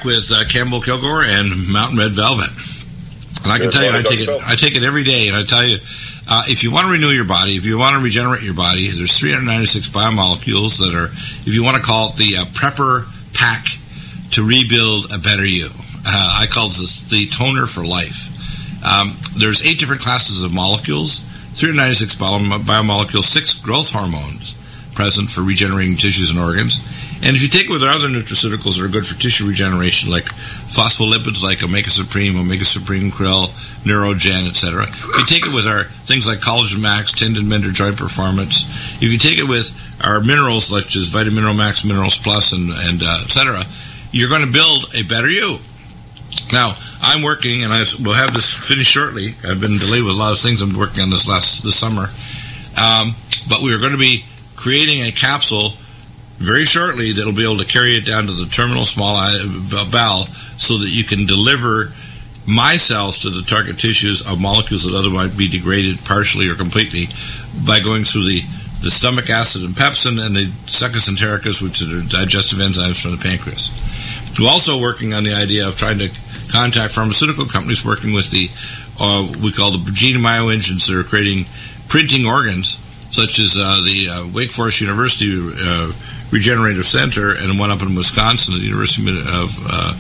back with Campbell Kilgore and Mountain Red Velvet. And I can tell you, I take it every day, and I tell you, if you want to renew your body, if you want to regenerate your body, there's 396 biomolecules that are, if you want to call it the Prepper Pack to rebuild a better you. I call this the toner for life. There's 8 different classes of molecules, 396 biomolecules, 6 growth hormones present for regenerating tissues and organs. And if you take it with our other nutraceuticals that are good for tissue regeneration, like phospholipids like Omega Supreme Krill, Neurogen, etc. If you take it with our things like Collagen Max, Tendon Mender, Joint Performance, if you take it with our minerals such as Vitamin Mineral Max, Minerals Plus, and etc., you're going to build a better you. Now, I'm working, and I will have this finished shortly. I've been delayed with a lot of things I'm working on this summer. But we are going to be creating a capsule very shortly that'll be able to carry it down to the terminal small bowel so that you can deliver my cells to the target tissues of molecules that otherwise be degraded partially or completely by going through the stomach acid and pepsin and the succus entericus, which are digestive enzymes from the pancreas. We're also working on the idea of trying to contact pharmaceutical companies working with the, we call the gene bioengines that are creating printing organs, such as the Wake Forest University Regenerative Center and one up in Wisconsin, at the University of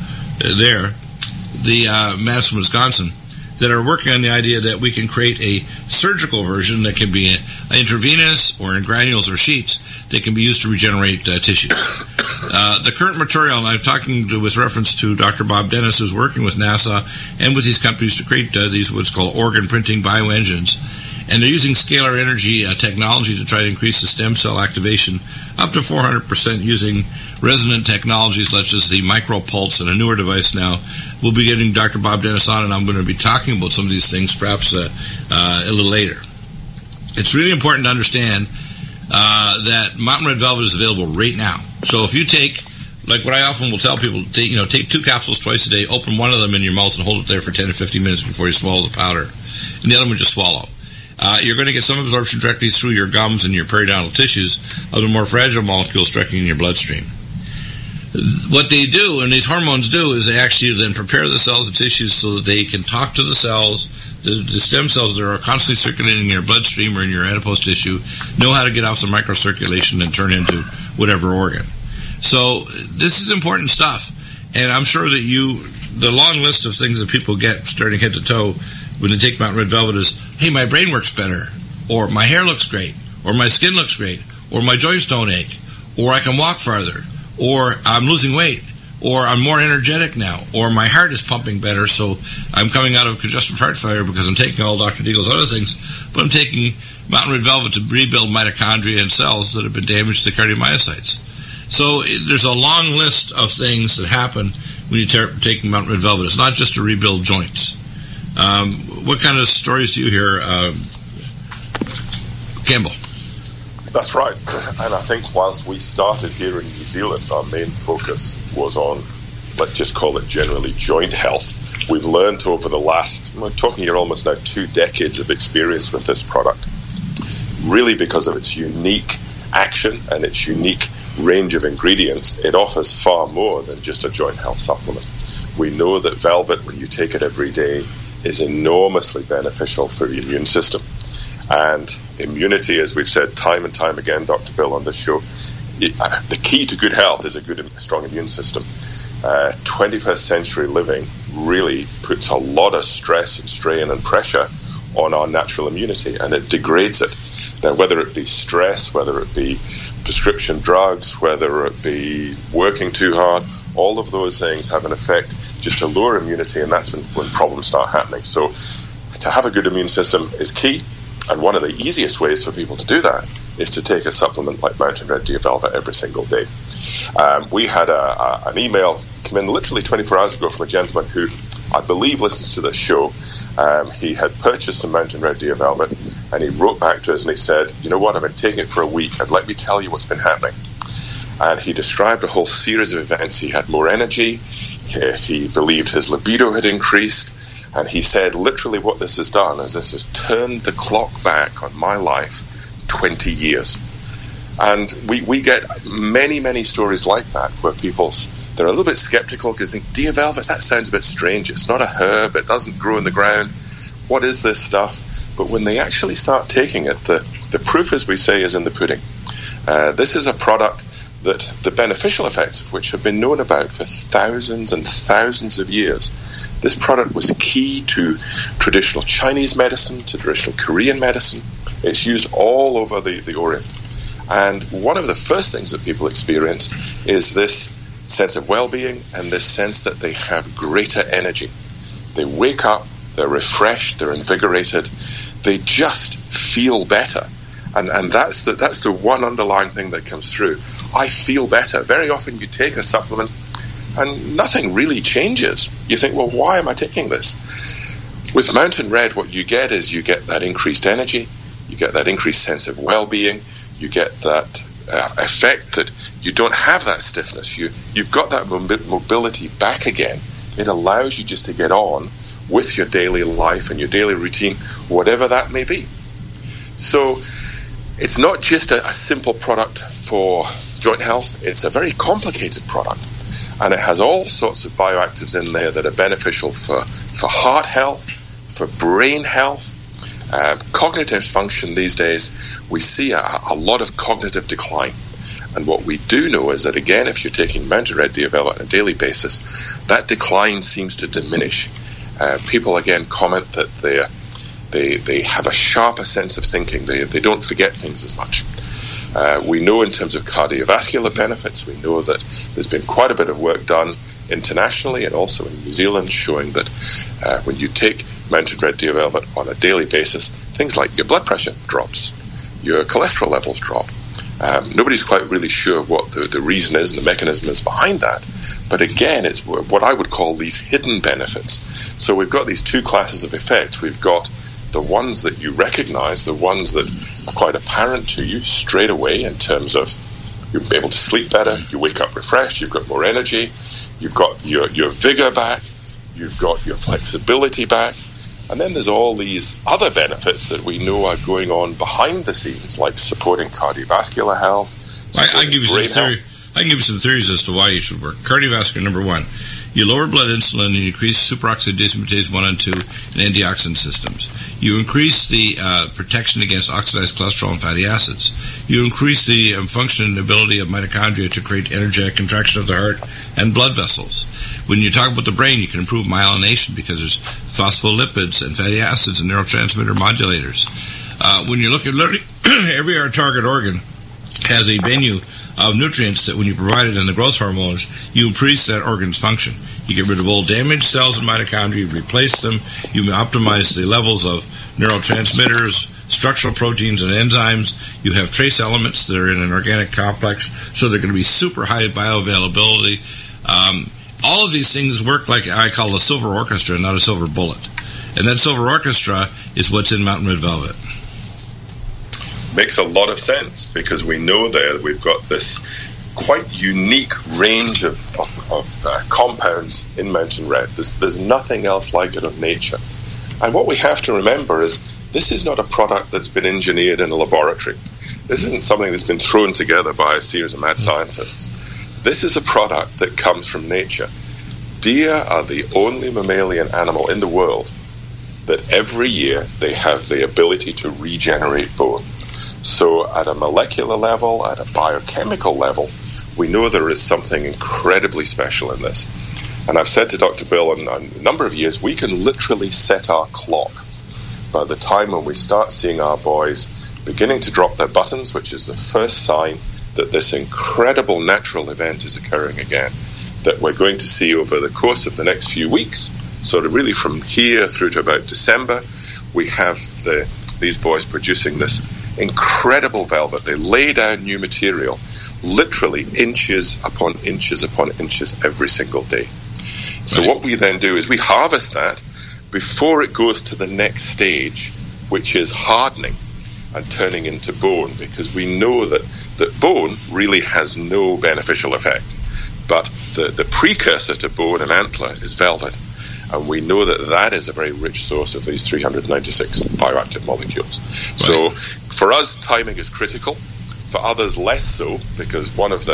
Madison, Wisconsin, that are working on the idea that we can create a surgical version that can be intravenous or in granules or sheets that can be used to regenerate tissues. The current material, and I'm talking with reference to Dr. Bob Dennis, who's working with NASA and with these companies to create these what's called organ printing bioengines. And they're using scalar energy technology to try to increase the stem cell activation up to 400% using resonant technologies such as the micropulse and a newer device now. We'll be getting Dr. Bob Dennis on, and I'm going to be talking about some of these things perhaps a little later. It's really important to understand that Mountain Red Velvet is available right now. So if you take, like what I often will tell people, take 2 capsules twice a day, open one of them in your mouth and hold it there for 10 to 15 minutes before you swallow the powder, and the other one just swallow. You're going to get some absorption directly through your gums and your periodontal tissues of the more fragile molecules directly in your bloodstream. What they do, and these hormones do, is they actually then prepare the cells and tissues so that they can talk to the cells, the stem cells that are constantly circulating in your bloodstream or in your adipose tissue, know how to get off the microcirculation and turn into whatever organ. So this is important stuff. And I'm sure that the long list of things that people get starting head to toe when they take Mountain Red Velvet is, hey, my brain works better, or my hair looks great, or my skin looks great, or my joints don't ache, or I can walk farther, or I'm losing weight, or I'm more energetic now, or my heart is pumping better, so I'm coming out of congestive heart failure because I'm taking all Dr. Deagle's other things, but I'm taking Mountain Red Velvet to rebuild mitochondria and cells that have been damaged to cardiomyocytes. So there's a long list of things that happen when you take Mountain Red Velvet. It's not just to rebuild joints. What kind of stories do you hear, Campbell? That's right. And I think whilst we started here in New Zealand, our main focus was on, let's just call it generally, joint health. We've learned over the last, we're talking here almost now 2 decades of experience with this product, really because of its unique action and its unique range of ingredients. It offers far more than just a joint health supplement. We know that Velvet, when you take it every day, is enormously beneficial for the immune system. And immunity, as we've said time and time again, Dr. Bill, on this show, the key to good health is a strong immune system. 21st century living really puts a lot of stress and strain and pressure on our natural immunity, and it degrades it. Now, whether it be stress, whether it be prescription drugs, whether it be working too hard, all of those things have an effect just to lower immunity, and that's when problems start happening. So to have a good immune system is key, and one of the easiest ways for people to do that is to take a supplement like Mountain Red Velvet every single day. We had an email come in literally 24 hours ago from a gentleman who I believe listens to this show. He had purchased some Mountain Red Velvet, and he wrote back to us and he said, you know what, I've been taking it for a week, and let me tell you what's been happening. And he described a whole series of events. He had more energy, he believed his libido had increased, and he said literally what this has done is this has turned the clock back on my life 20 years. And we get many, many stories like that where people's they're a little bit skeptical because they think, deer velvet, that sounds a bit strange. It's not a herb. It doesn't grow in the ground. What is this stuff? But when they actually start taking it, the proof, as we say, is in the pudding. This is a product that the beneficial effects of which have been known about for thousands and thousands of years. This product was key to traditional Chinese medicine, to traditional Korean medicine. It's used all over the Orient. And one of the first things that people experience is this sense of well-being and this sense that they have greater energy. They wake up, they're refreshed, they're invigorated, they just feel better. And that's the one underlying thing that comes through. I feel better. Very often you take a supplement and nothing really changes. You think, well, why am I taking this? With Mountain Red, what you get is you get that increased energy, you get that increased sense of well-being, you get that effect that you don't have that stiffness. You've got that mobility back again. It allows you just to get on with your daily life and your daily routine, whatever that may be. So it's not just a simple product for joint health. It's a very complicated product. And it has all sorts of bioactives in there that are beneficial for heart health, for brain health, cognitive function. These days, we see a lot of cognitive decline. And what we do know is that, again, if you're taking Mountain Red Deer Velvet on a daily basis, that decline seems to diminish. People, again, comment that they have a sharper sense of thinking. They don't forget things as much. We know in terms of cardiovascular benefits, we know that there's been quite a bit of work done internationally and also in New Zealand showing that when you take Mountain Red Deer Velvet on a daily basis, things like your blood pressure drops, your cholesterol levels drop. Nobody's quite really sure what the reason is and the mechanism is behind that. But again, it's what I would call these hidden benefits. So we've got these two classes of effects. We've got the ones that you recognize, the ones that are quite apparent to you straight away in terms of you'll be able to sleep better, you wake up refreshed, you've got more energy, you've got your vigor back, you've got your flexibility back. And then there's all these other benefits that we know are going on behind the scenes, like supporting cardiovascular health. I can give you some theories as to why it should work. Cardiovascular, number one. You lower blood insulin and you increase superoxide dismutase 1 and 2 and antioxidant systems. You increase the protection against oxidized cholesterol and fatty acids. You increase the function and ability of mitochondria to create energetic contraction of the heart and blood vessels. When you talk about the brain, you can improve myelination because there's phospholipids and fatty acids and neurotransmitter modulators. When you look at literally every target organ has a venue of nutrients that when you provide it in the growth hormones, you increase that organ's function. You get rid of old damaged cells and mitochondria, you replace them, you optimize the levels of neurotransmitters, structural proteins and enzymes. You have trace elements that are in an organic complex, so they're going to be super high bioavailability. All of these things work like I call a silver orchestra, not a silver bullet. And that silver orchestra is what's in Mountain Red Velvet. Makes a lot of sense because we know there we've got this quite unique range of compounds in Mountain Red. There's nothing else like it in nature. And what we have to remember is this is not a product that's been engineered in a laboratory. This isn't something that's been thrown together by a series of mad scientists. This is a product that comes from nature. Deer are the only mammalian animal in the world that every year they have the ability to regenerate bone. So at a molecular level, at a biochemical level, we know there is something incredibly special in this. And I've said to Dr. Bill in a number of years, we can literally set our clock. By the time when we start seeing our boys beginning to drop their buttons, which is the first sign that this incredible natural event is occurring again, that we're going to see over the course of the next few weeks, sort of really from here through to about December, we have these boys producing this incredible velvet. They lay down new material, literally inches upon inches upon inches every single day. So right. What we then do is we harvest that before it goes to the next stage, which is hardening and turning into bone, because we know that bone really has no beneficial effect. But the precursor to bone and antler is velvet. And we know that is a very rich source of these 396 bioactive molecules. Right. So for us, timing is critical. For others, less so, because one of the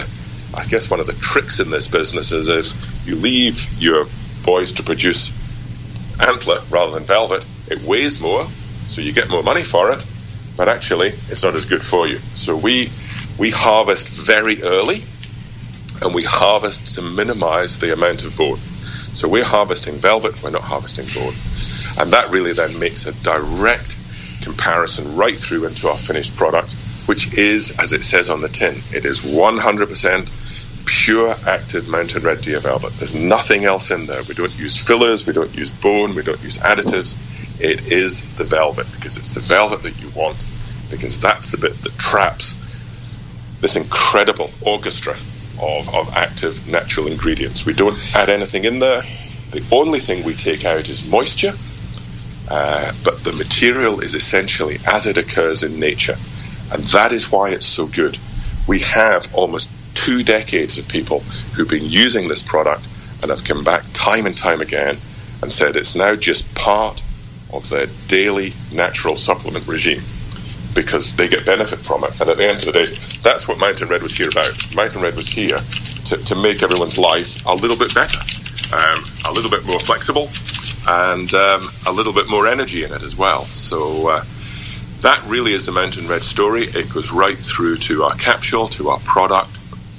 I guess one of the tricks in this business is if you leave your boys to produce antler rather than velvet, it weighs more, so you get more money for it, but actually it's not as good for you. So we harvest very early, and we harvest to minimize the amount of bone. So we're harvesting velvet, we're not harvesting bone. And that really then makes a direct comparison right through into our finished product, which is, as it says on the tin, it is 100% pure active mountain red deer velvet. There's nothing else in there. We don't use fillers, we don't use bone, we don't use additives. It is the velvet, because it's the velvet that you want, because that's the bit that traps this incredible orchestra of active natural ingredients. We don't add anything in there. The only thing we take out is moisture, but the material is essentially as it occurs in nature. And that is why it's so good. We have almost 2 decades of people who've been using this product and have come back time and time again and said it's now just part of their daily natural supplement regime, because they get benefit from it. And at the end of the day, that's what Mountain Red was here about. Mountain Red was here to make everyone's life a little bit better, a little bit more flexible, and a little bit more energy in it as well. So that really is the Mountain Red story. It goes right through to our capsule, to our product,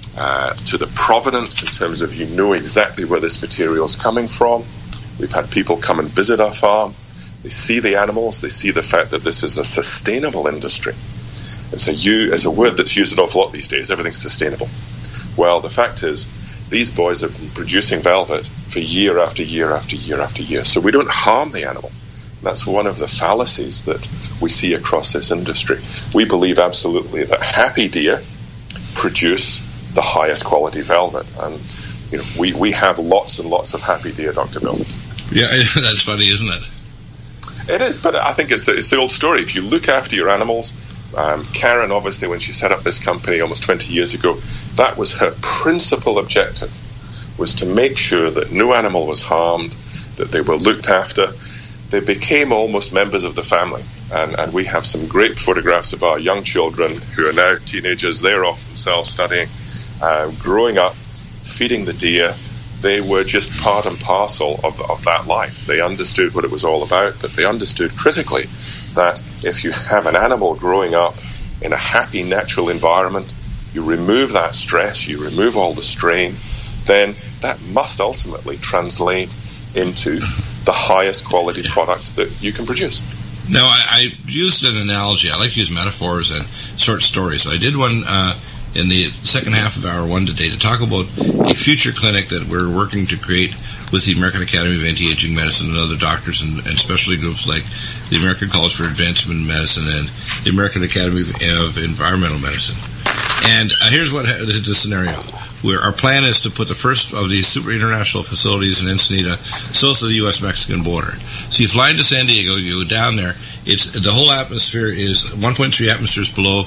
to the provenance in terms of you know exactly where this material is coming from. We've had people come and visit our farm. They see the animals, they see the fact that this is a sustainable industry. It's a word that's used an awful lot these days, everything's sustainable. Well, the fact is, these boys have been producing velvet for year after year after year after year, so we don't harm the animal. That's one of the fallacies that we see across this industry. We believe absolutely that happy deer produce the highest quality velvet, and we have lots and lots of happy deer, Dr. Bill. Yeah, that's funny, isn't it? It is, but I think it's the old story. If you look after your animals, Karen, obviously, when she set up this company almost 20 years ago, that was her principal objective, was to make sure that no animal was harmed, that they were looked after. They became almost members of the family. And we have some great photographs of our young children who are now teenagers. They're off themselves studying, growing up, feeding the deer. They were just part and parcel of that life. They understood what it was all about, but they understood critically that if you have an animal growing up in a happy, natural environment, you remove that stress, you remove all the strain, then that must ultimately translate into the highest quality product that you can produce. Now, I used an analogy. I like to use metaphors and short stories. I did one in the second half of Hour 1 today to talk about a future clinic that we're working to create with the American Academy of Anti-Aging Medicine and other doctors and specialty groups like the American College for Advancement in Medicine and the American Academy of Environmental Medicine. And here's what the scenario. Where our plan is to put the first of these super international facilities in Ensenada south of the U.S.-Mexican border. So you fly into San Diego, you go down there, the whole atmosphere is 1.3 atmospheres below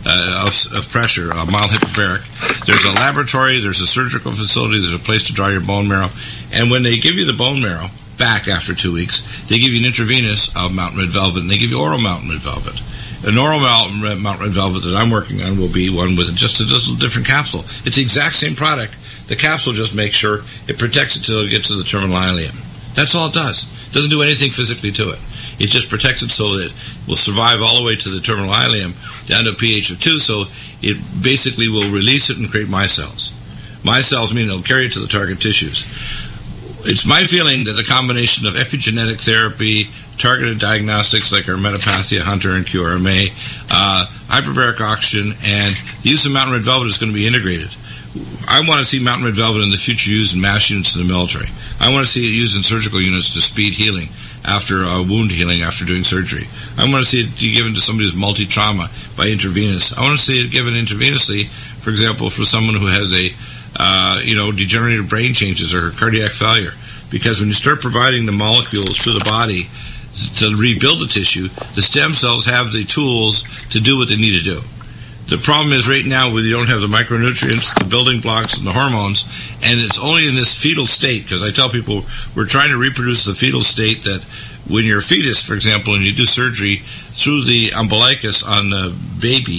of pressure, mild hyperbaric. There's a laboratory, there's a surgical facility, there's a place to draw your bone marrow. And when they give you the bone marrow back after 2 weeks, they give you an intravenous of Mountain Red Velvet, and they give you oral Mountain Red Velvet. An oral Mountain Red Velvet that I'm working on will be one with just a little different capsule. It's the exact same product. The capsule just makes sure it protects it till it gets to the terminal ileum. That's all it does. It doesn't do anything physically to it. It just protects it so that it will survive all the way to the terminal ileum down to a pH of 2, so it basically will release it and create micelles. Micelles mean it'll carry it to the target tissues. It's my feeling that a combination of epigenetic therapy, targeted diagnostics like our Metapathia, Hunter, and QRMA, hyperbaric oxygen, and the use of Mountain Red Velvet is going to be integrated. I want to see Mountain Red Velvet in the future used in mass units in the military. I want to see it used in surgical units to speed healing after wound healing after doing surgery. I want to see it given to somebody who's multi-trauma by intravenous. I want to see it given intravenously, for example, for someone who has a degenerative brain changes or cardiac failure. Because when you start providing the molecules to the body to rebuild the tissue, the stem cells have the tools to do what they need to do. The problem is right now we don't have the micronutrients, the building blocks, and the hormones, and it's only in this fetal state, because I tell people we're trying to reproduce the fetal state that when you're a fetus, for example, and you do surgery through the umbilicus on the baby,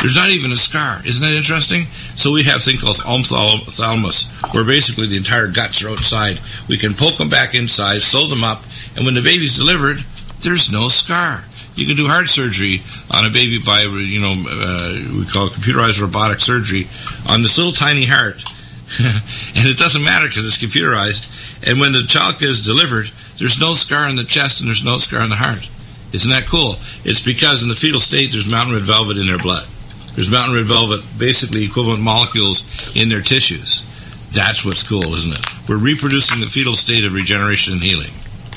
There's not even a scar. Isn't that interesting? So we have a thing called ophthalmos, where basically the entire guts are outside. We can poke them back inside, sew them up, and when the baby's delivered, there's no scar. You can do heart surgery on a baby by, we call it computerized robotic surgery on this little tiny heart. And it doesn't matter because it's computerized. And when the child is delivered, there's no scar on the chest and there's no scar on the heart. Isn't that cool? It's because in the fetal state, there's mountain red velvet in their blood. There's mountain red velvet, basically equivalent molecules in their tissues. That's what's cool, isn't it? We're reproducing the fetal state of regeneration and healing.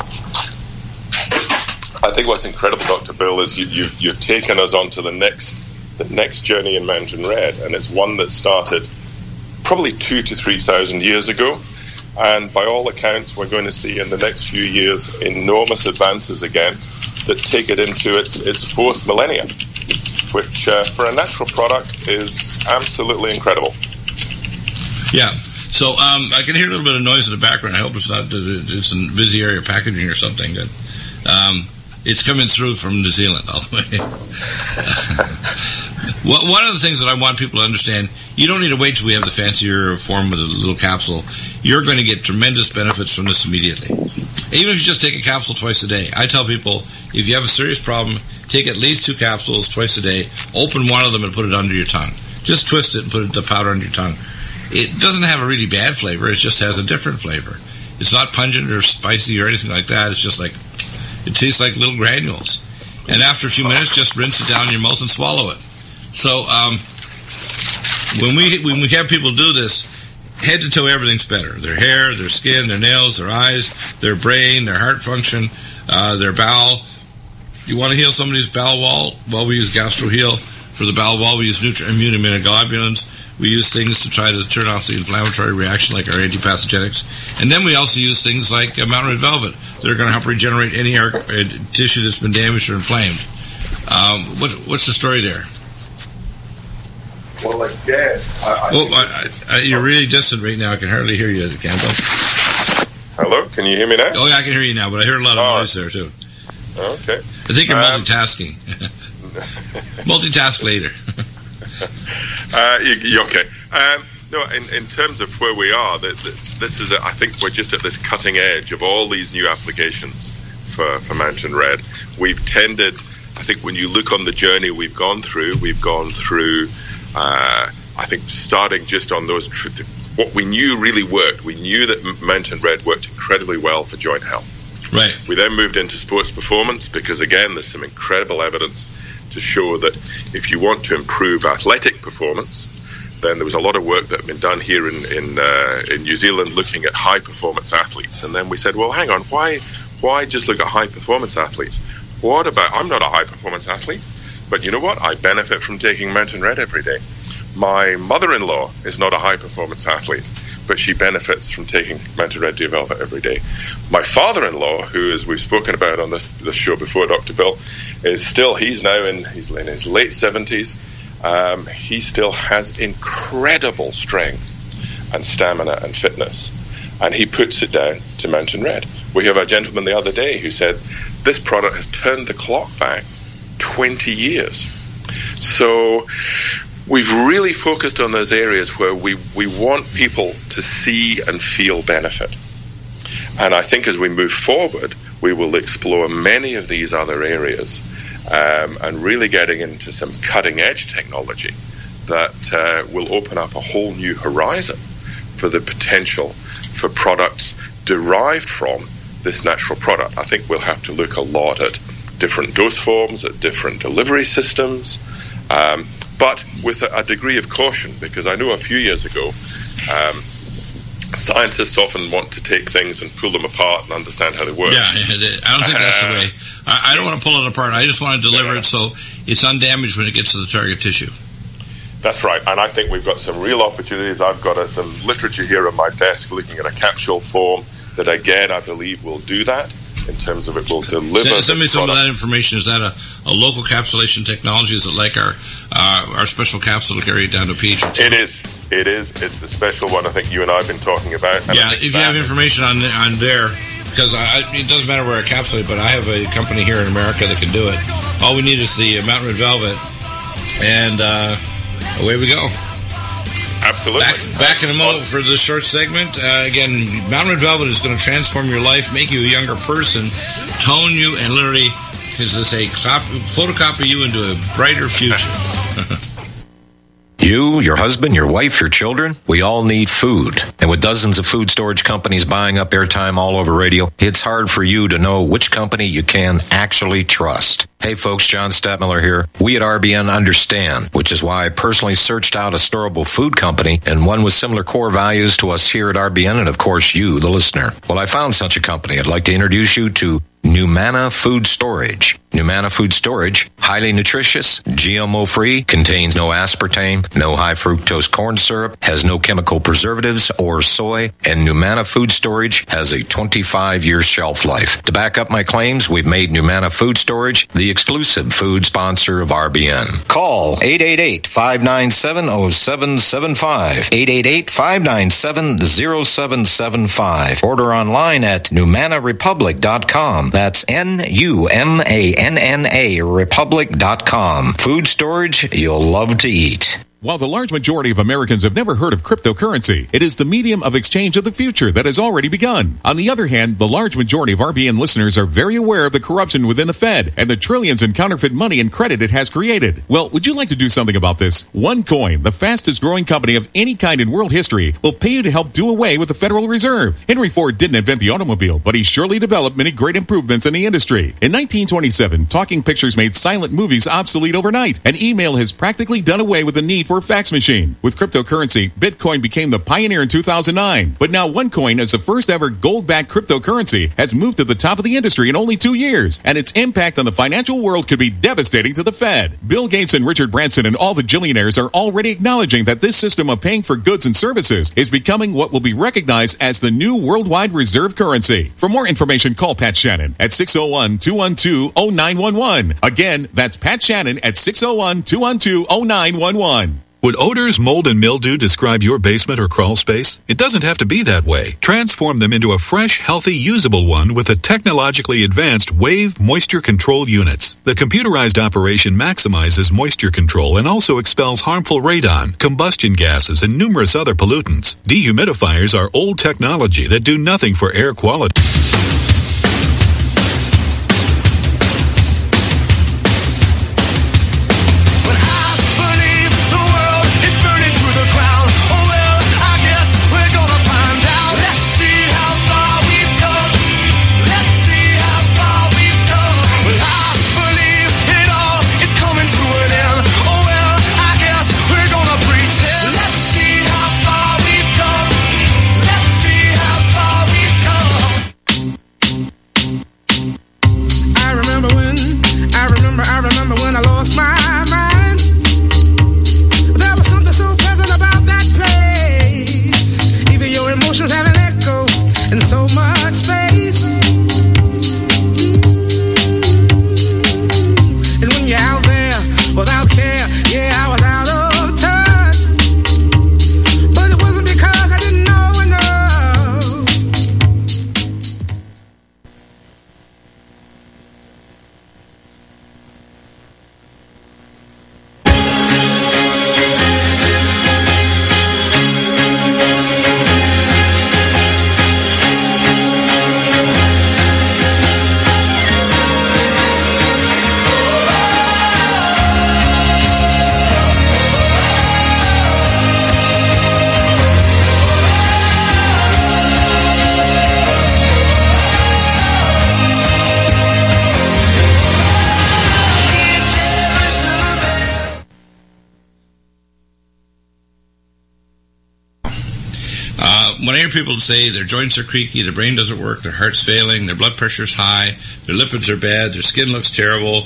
I think what's incredible, Dr. Bill, is you've taken us on to the next journey in Mountain Red, and it's one that started probably 2,000 to 3,000 years ago. And by all accounts, we're going to see in the next few years enormous advances again that take it into its fourth millennium, which for a natural product is absolutely incredible. Yeah. So I can hear a little bit of noise in the background. I hope it's not it's a busy area of packaging or something. But, it's coming through from New Zealand all the way. One of the things that I want people to understand, you don't need to wait till we have the fancier form with a little capsule. You're going to get tremendous benefits from this immediately. Even if you just take a capsule twice a day. I tell people, if you have a serious problem, take at least 2 capsules twice a day, open one of them and put it under your tongue. Just twist it and put the powder under your tongue. It doesn't have a really bad flavor, it just has a different flavor. It's not pungent or spicy or anything like that. It's just like, it tastes like little granules. And after a few minutes, just rinse it down in your mouth and swallow it. So when we have people do this, head to toe everything's better. Their hair, their skin, their nails, their eyes, their brain, their heart function, their bowel. You want to heal somebody's bowel wall? Well, we use GastroHeal. For the bowel wall, we use immune immunoglobulins. We use things to try to turn off the inflammatory reaction like our antipathogenics. And then we also use things like Mountain Red Velvet that are going to help regenerate any tissue that's been damaged or inflamed. What's the story there? Well, again, you're really distant right now. I can hardly hear you, Campbell. Hello, can you hear me now? Oh, yeah, I can hear you now, but I heard a lot of noise there, too. Okay. I think you're multitasking. Multitask later. Okay. No, in terms of where we are, this is, I think we're just at this cutting edge of all these new applications for Mountain Red. We've tended, I think when you look on the journey we've gone through, I think starting just on those, what we knew really worked. We knew that Mountain Red worked incredibly well for joint health. Right. We then moved into sports performance because, again, there's some incredible evidence to show that if you want to improve athletic performance, then there was a lot of work that had been done here in New Zealand looking at high-performance athletes. And then we said, well, hang on, why just look at high-performance athletes? What about, I'm not a high-performance athlete, but you know what? I benefit from taking Mountain Red every day. My mother-in-law is not a high-performance athlete, but she benefits from taking Mountain Red Velvet every day. My father-in-law, who, as we've spoken about on this show before, Dr. Bill, he's now in his late 70s. He still has incredible strength and stamina and fitness, and he puts it down to Mountain Red. We have a gentleman the other day who said this product has turned the clock back 20 years. So we've really focused on those areas where we want people to see and feel benefit. And I think as we move forward, we will explore many of these other areas and really getting into some cutting-edge technology that will open up a whole new horizon for the potential for products derived from this natural product. I think we'll have to look a lot at different dose forms, at different delivery systems, but with a degree of caution, because I know a few years ago, scientists often want to take things and pull them apart and understand how they work. Yeah, I don't think that's the way. I don't want to pull it apart. I just want to deliver it so it's undamaged when it gets to the target tissue. That's right, and I think we've got some real opportunities. I've got some literature here on my desk looking at a capsule form that, again, I believe will do that. In terms of it will deliver. Send me some of that information. Is that a local capsulation technology? Is it like our special capsule to carry it down to pH? It is. It's the special one I think you and I have been talking about. Yeah, if you have information on there, because it doesn't matter where I capsulate, but I have a company here in America that can do it. All we need is the Mountain Red Velvet And away we go. Absolutely. Back in a moment for this short segment. Again, Mountain Red Velvet is going to transform your life, make you a younger person, tone you, and literally, as I say, photocopy you into a brighter future. You, your husband, your wife, your children, we all need food. And with dozens of food storage companies buying up airtime all over radio, it's hard for you to know which company you can actually trust. Hey folks, John Stadtmiller here. We at RBN understand, which is why I personally searched out a storable food company and one with similar core values to us here at RBN and of course you, the listener. Well, I found such a company. I'd like to introduce you to Numana Food Storage. Numana Food Storage, highly nutritious, GMO-free, contains no aspartame, no high-fructose corn syrup, has no chemical preservatives or soy, and Numana Food Storage has a 25-year shelf life. To back up my claims, we've made Numana Food Storage the exclusive food sponsor of RBN. Call 888-597-0775, 888-597-0775. Order online at NumanaRepublic.com. That's NUMANNA Republic.com. Food storage you'll love to eat. While the large majority of Americans have never heard of cryptocurrency, it is the medium of exchange of the future that has already begun. On the other hand, the large majority of RBN listeners are very aware of the corruption within the Fed and the trillions in counterfeit money and credit it has created. Well, would you like to do something about this? OneCoin, the fastest growing company of any kind in world history, will pay you to help do away with the Federal Reserve. Henry Ford didn't invent the automobile, but he surely developed many great improvements in the industry. In 1927, talking pictures made silent movies obsolete overnight, and email has practically done away with the need for a fax machine. With cryptocurrency, Bitcoin became the pioneer in 2009. But now OneCoin, as the first ever gold-backed cryptocurrency, has moved to the top of the industry in only 2 years. And its impact on the financial world could be devastating to the Fed. Bill Gates and Richard Branson and all the billionaires are already acknowledging that this system of paying for goods and services is becoming what will be recognized as the new worldwide reserve currency. For more information, call Pat Shannon at 601-212-0911. Again, that's Pat Shannon at 601-212-0911. Would odors, mold, and mildew describe your basement or crawl space? It doesn't have to be that way. Transform them into a fresh, healthy, usable one with the technologically advanced Wave Moisture Control Units. The computerized operation maximizes moisture control and also expels harmful radon, combustion gases, and numerous other pollutants. Dehumidifiers are old technology that do nothing for air quality. When I hear people say their joints are creaky, their brain doesn't work, their heart's failing, their blood pressure's high, their lipids are bad, their skin looks terrible,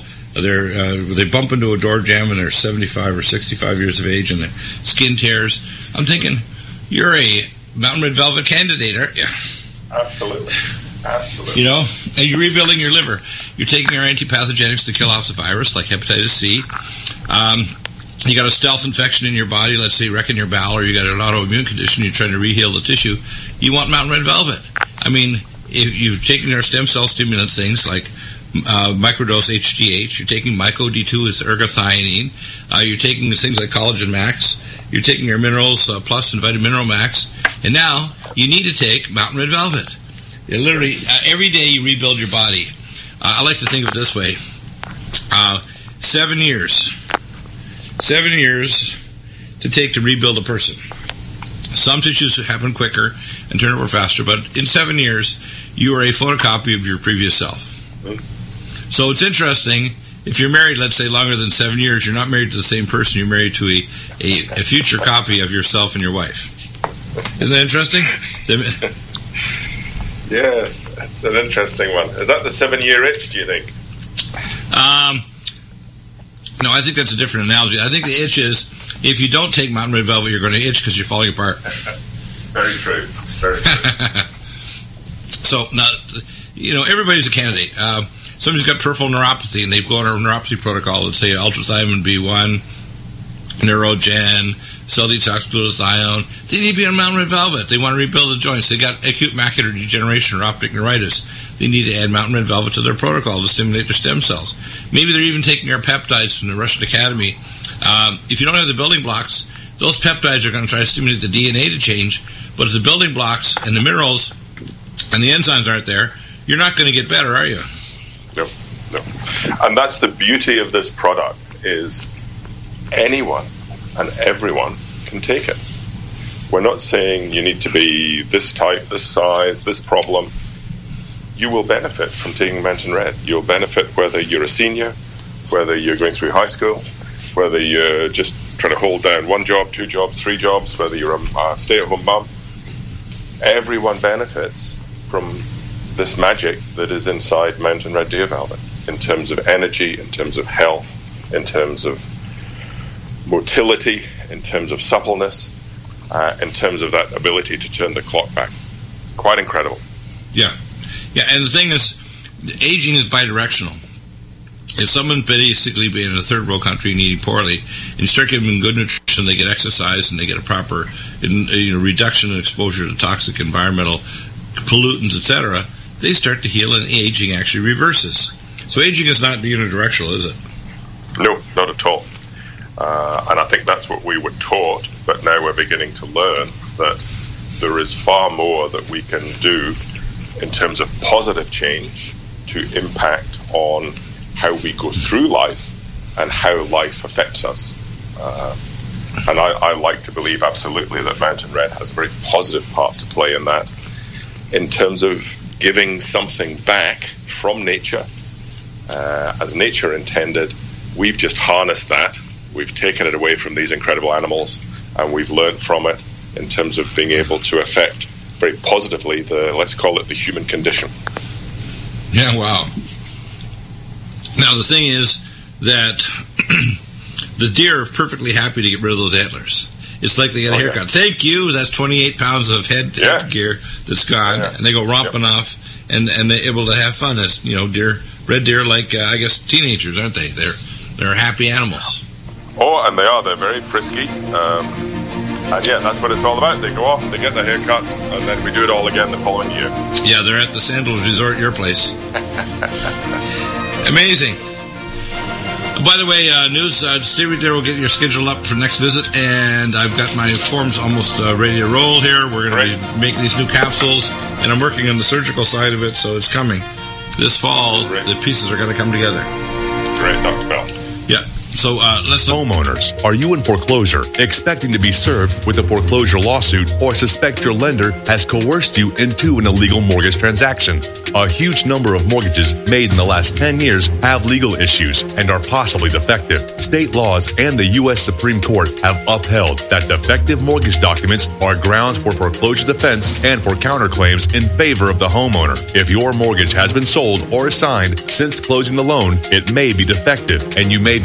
they bump into a door jam when they're 75 or 65 years of age and their skin tears, I'm thinking, you're a Mountain Red Velvet candidate, aren't you? Absolutely. Absolutely. You know, and you're rebuilding your liver. You're taking your antipathogenics to kill off the virus, like hepatitis C. You got a stealth infection in your body, let's say wrecking your bowel, or you got an autoimmune condition, you're trying to reheal the tissue. You want Mountain Red Velvet. I mean, if you've taken our stem cell stimulant things like microdose HGH. You're taking Myco D2 as ergothioneine. You're taking things like Collagen Max. You're taking your Minerals Plus and Vitamin Mineral Max. And now you need to take Mountain Red Velvet. It literally, every day you rebuild your body. I like to think of it this way. 7 years. 7 years to take to rebuild a person. Some tissues happen quicker and turn over faster, but in 7 years, you are a photocopy of your previous self. So it's interesting, if you're married, let's say, longer than 7 years, you're not married to the same person, you're married to a future copy of yourself and your wife. Isn't that interesting? Yes, that's an interesting one. Is that the 7-year itch, do you think? No, I think that's a different analogy. I think the itch is, if you don't take Mountain Red Velvet, you're going to itch because you're falling apart. Very true. Very true. So, now, everybody's a candidate. Somebody's got peripheral neuropathy, and they go on a neuropathy protocol. Let's say ultrathymine B1, Neurogen, cell detox glutathione. They need to be on Mountain Red Velvet. They want to rebuild the joints. They got acute macular degeneration or optic neuritis. They need to add Mountain Red Velvet to their protocol to stimulate their stem cells. Maybe they're even taking our peptides from the Russian Academy. If you don't have the building blocks, those peptides are going to try to stimulate the DNA to change, but if the building blocks and the minerals and the enzymes aren't there, you're not going to get better, are you? No. And that's the beauty of this product, is anyone and everyone can take it. We're not saying you need to be this type, this size, this problem. You will benefit from taking Mountain Red. You'll benefit whether you're a senior, whether you're going through high school, whether you're just trying to hold down 1 job, 2 jobs, 3 jobs, whether you're a stay-at-home mom. Everyone benefits from this magic that is inside Mountain Red Deer Velvet, in terms of energy, in terms of health, in terms of motility, in terms of suppleness, in terms of that ability to turn the clock back. Quite incredible. Yeah, and the thing is, aging is bidirectional. If someone basically being in a third world country and eating poorly, and you start giving them good nutrition, they get exercise and they get a proper reduction in exposure to toxic environmental pollutants, etc., they start to heal, and aging actually reverses. So aging is not unidirectional, is it? No, not at all. And I think that's what we were taught, but now we're beginning to learn that there is far more that we can do in terms of positive change to impact on how we go through life and how life affects us. And I like to believe absolutely that Mountain Red has a very positive part to play in that, in terms of giving something back from nature, as nature intended. We've just harnessed that. We've taken it away from these incredible animals, and we've learned from it in terms of being able to affect very positively let's call it the human condition. Yeah, wow. Now, the thing is that the deer are perfectly happy to get rid of those antlers. It's like they get a haircut. Yeah. Thank you. That's 28 pounds of head gear that's gone, and they go romping off, and they're able to have fun as red deer, like I guess teenagers, aren't they? They're happy animals. Oh, and they are. They're very frisky. And yeah, that's what it's all about. They go off, they get their haircut, and then we do it all again the following year. Yeah, they're at the Sandals Resort, your place. Amazing. By the way, news, stay right there. We'll get your schedule up for next visit, and I've got my forms almost ready to roll here. We're going to be making these new capsules, and I'm working on the surgical side of it, so it's coming. This fall, the pieces are going to come together. Great, Dr. Bell. Yeah. So let's... Homeowners, are you in foreclosure, expecting to be served with a foreclosure lawsuit, or suspect your lender has coerced you into an illegal mortgage transaction? A huge number of mortgages made in the last 10 years have legal issues and are possibly defective. State laws and the U.S. Supreme Court have upheld that defective mortgage documents are grounds for foreclosure defense and for counterclaims in favor of the homeowner. If your mortgage has been sold or assigned since closing the loan, it may be defective, and you may be paying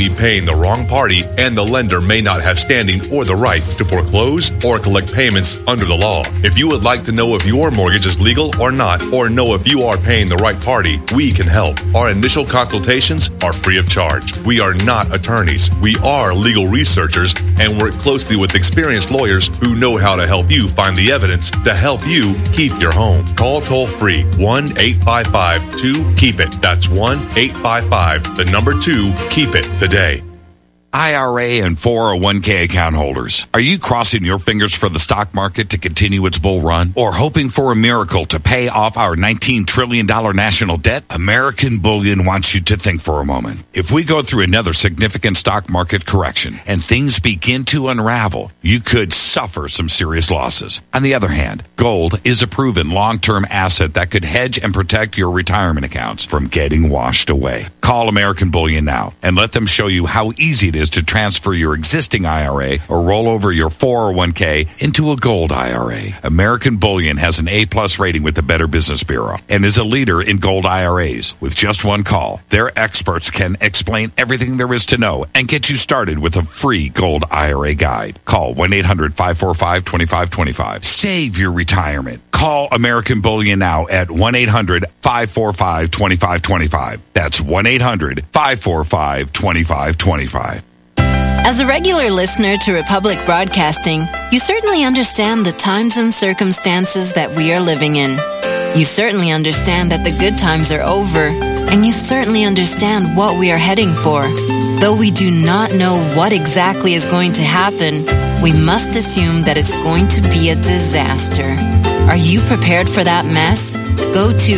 paying the wrong party, and the lender may not have standing or the right to foreclose or collect payments under the law. If you would like to know if your mortgage is legal or not, or know if you are paying the right party, we can help. Our initial consultations are free of charge. We are not attorneys. We are legal researchers and work closely with experienced lawyers who know how to help you find the evidence to help you keep your home. Call toll-free 1-855-2-KEEP-IT. That's 1-855-2-KEEP-IT today. IRA and 401k account holders, are you crossing your fingers for the stock market to continue its bull run? Or hoping for a miracle to pay off our $19 trillion national debt? American Bullion wants you to think for a moment. If we go through another significant stock market correction and things begin to unravel, you could suffer some serious losses. On the other hand, gold is a proven long-term asset that could hedge and protect your retirement accounts from getting washed away. Call American Bullion now and let them show you how easy it is to transfer your existing IRA or roll over your 401k into a gold IRA. American Bullion has an A-plus rating with the Better Business Bureau and is a leader in gold IRAs. With just one call, their experts can explain everything there is to know and get you started with a free gold IRA guide. Call 1-800-545-2525. Save your retirement. Call American Bullion now at 1-800-545-2525. That's 1-800-545-2525. As a regular listener to Republic Broadcasting, you certainly understand the times and circumstances that we are living in. You certainly understand that the good times are over, and you certainly understand what we are heading for. Though we do not know what exactly is going to happen, we must assume that it's going to be a disaster. Are you prepared for that mess? Go to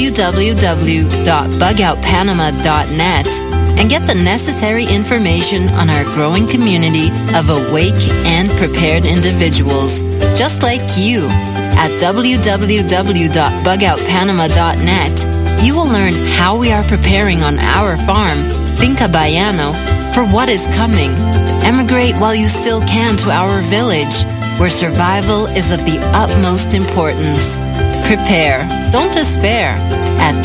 www.bugoutpanama.net and get the necessary information on our growing community of awake and prepared individuals, just like you. At www.bugoutpanama.net, you will learn how we are preparing on our farm, Finca Baiano, for what is coming. Emigrate while you still can to our village, where survival is of the utmost importance. Prepare, don't despair, at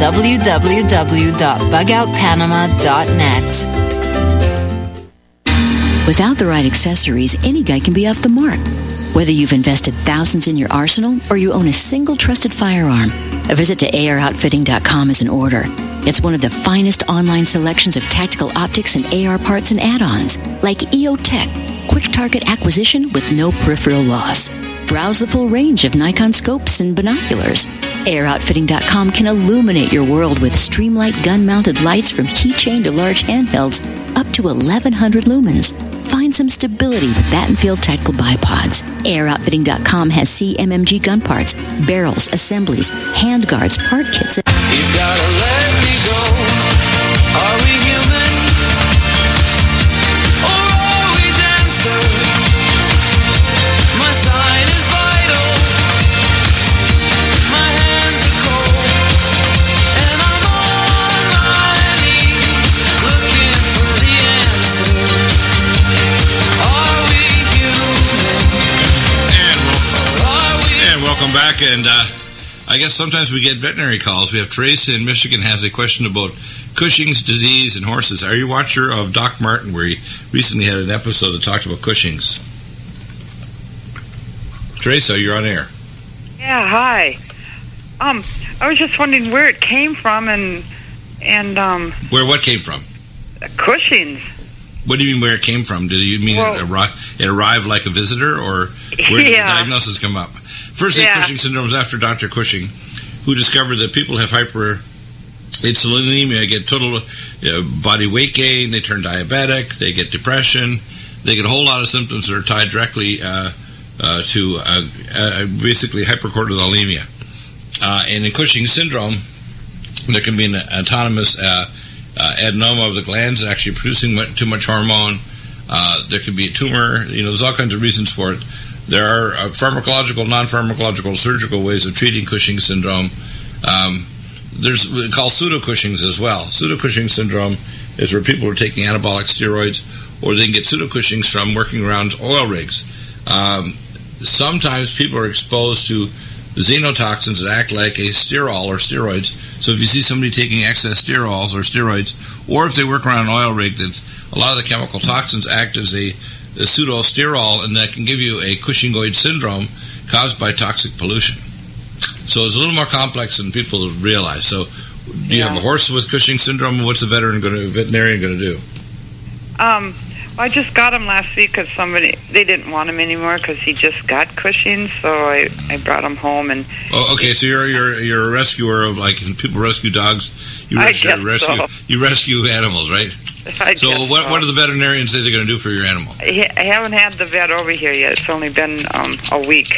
www.bugoutpanama.net. Without the right accessories, any guy can be off the mark. Whether you've invested thousands in your arsenal or you own a single trusted firearm, a visit to AROutfitting.com is in order. It's one of the finest online selections of tactical optics and AR parts and add-ons, like EOTech, quick target acquisition with no peripheral loss. Browse the full range of Nikon scopes and binoculars. AROutfitting.com can illuminate your world with Streamlight gun-mounted lights from keychain to large handhelds, up to 1,100 lumens. Find some stability with Battenfield tactical bipods. AROutfitting.com has CMMG gun parts, barrels, assemblies, handguards, part kits. You gotta let me go. Are we human? Or are we dancer? My sign is vital. My hands are cold. And I'm on my knees looking for the answer. Are we human? And welcome back. And I guess sometimes we get veterinary calls. We have Teresa in Michigan has a question about Cushing's disease in horses. Are you a watcher of Doc Martin, where he recently had an episode that talked about Cushing's? Teresa, you're on air. Yeah, hi. I was just wondering where it came from and where what came from? Cushing's. What do you mean where it came from? Did you mean it arrived like a visitor, or where did the diagnosis come up? Firstly, Cushing syndrome is after Dr. Cushing, who discovered that people have hyperinsulinemia, get total body weight gain, they turn diabetic, they get depression, they get a whole lot of symptoms that are tied directly to basically hypercortisolemia. And in Cushing syndrome, there can be an autonomous adenoma of the glands actually producing too much hormone. There could be a tumor. There's all kinds of reasons for it. There are pharmacological, non-pharmacological, surgical ways of treating Cushing syndrome. There's called pseudo-Cushing's as well. Pseudo-Cushing syndrome is where people are taking anabolic steroids, or they can get pseudo-Cushing's from working around oil rigs. Sometimes people are exposed to xenotoxins that act like a sterol or steroids. So if you see somebody taking excess sterols or steroids, or if they work around an oil rig that a lot of the chemical toxins act as a pseudosterol, and that can give you a Cushingoid syndrome caused by toxic pollution. So it's a little more complex than people realize. So do you have a horse with Cushing syndrome? What's the veterinarian going to do? I just got him last week because they didn't want him anymore because he just got Cushing, so I brought him home. And okay, so you're a rescuer of, like, people rescue dogs. You rescue animals, right? So what do the veterinarians say they're going to do for your animal? I haven't had the vet over here yet. It's only been a week,